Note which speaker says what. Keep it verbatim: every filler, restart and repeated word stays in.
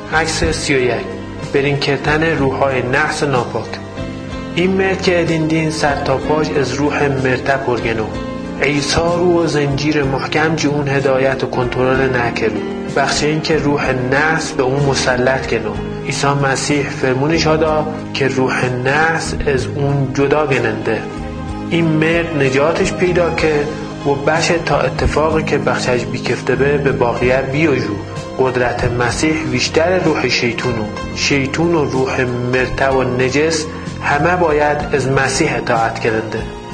Speaker 1: عکس سی و یک برین کردن روح‌های نحس و ناپاک. این مرد که ادین دین سر تا پاش از روح مرته پرگنو. عیسی رو و زنجیر محکم جی اون هدایت و کنترل نکرو. بخشی این که روح نحس به اون مسلط کنو. عیسی مسیح فرمونش هادا که روح نحس از اون جدا گننده. این مرد نجاتش پیدا که و بشه تا اتفاقی که بخشش بیکفته به به باقیه بیاجو. قدرت مسیح بیشتر روح شیطونو. شیطون و روح مرته و نجس همه باید از مسیح اطاعت کرنده.